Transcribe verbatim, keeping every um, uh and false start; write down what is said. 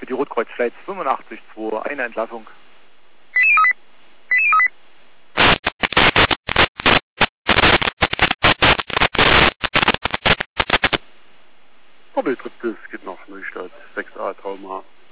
Für die Rotkreuzflight fünfundachtzig zwei, eine Entlassung. Hobbytritt, das geht nach Neustadt, sechs a Trauma.